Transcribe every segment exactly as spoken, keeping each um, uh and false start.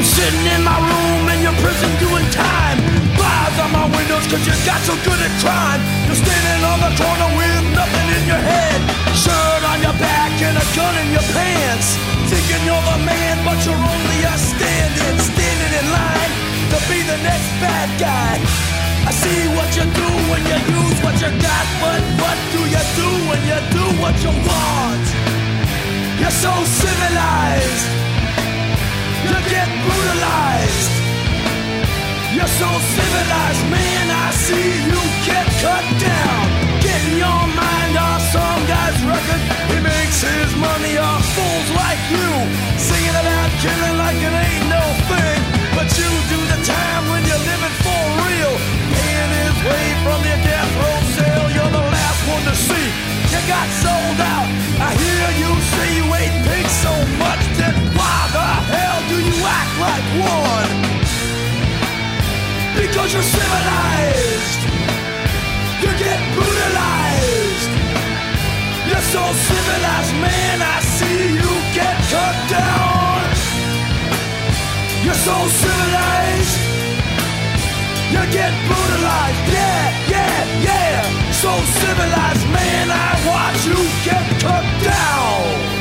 sitting in my room in your prison doing time. Bars on my windows cause you got so good at crime. You're standing on the corner with nothing in your head, shirt on your back and a gun in your pants, thinking you're the man but you're only a stand-in, standing in line to be the next bad guy. I see what you do when you use what you got, but what do you do when you do what you want? You're so civilized, you get brutalized. You're so civilized, man, I see you get cut down. Getting your mind off some guy's record. He makes his money off fools like you, singing about killing like it ain't no thing. But you do the time when you're living for real, paying his way from your death row cell. You're the last one to see. You got sold out. I hear you say you ate pigs so much, then why the hell do you act like one? Because you're civilized, you get brutalized. You're so civilized, man, I see you get cut down. You're so civilized, you get brutalized. Yeah, yeah, yeah. So civilized, man, I watch you get cut down.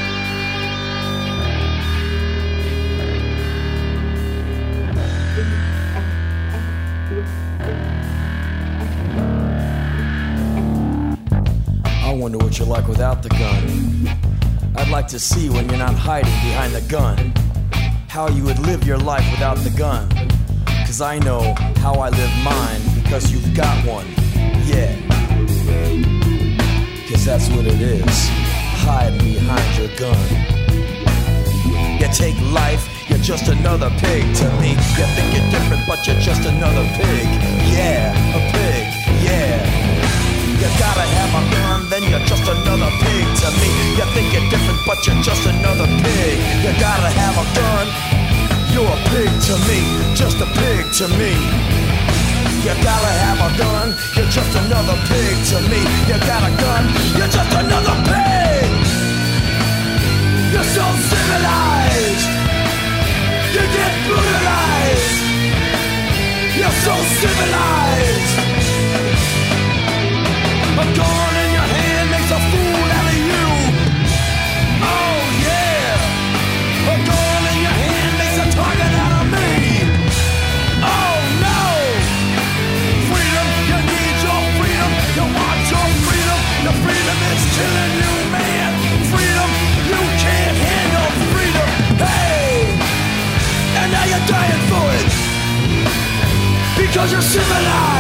I wonder what you're like without the gun. I'd like to see when you're not hiding behind the gun, how you would live your life without the gun. Cause I know how I live mine because you've got one. Yeah, cause that's what it is, hiding behind your gun. You take life, you're just another pig to me. You think you're different but you're just another pig. Yeah, a pig, yeah. You gotta have a gun, then you're just another pig to me. You think you're different, but you're just another pig. You gotta have a gun, you're a pig to me, just a pig to me. You gotta have a gun, you're just another pig to me. You got a gun, you're just another pig. You're so civilized, you get brutalized. You're so civilized. A gun in your hand makes a fool out of you. Oh yeah. A gun in your hand makes a target out of me. Oh no. Freedom, you need your freedom. You want your freedom. Your freedom is killing you, man. Freedom, you can't handle freedom. Hey. And now you're dying for it. Because you're civilized.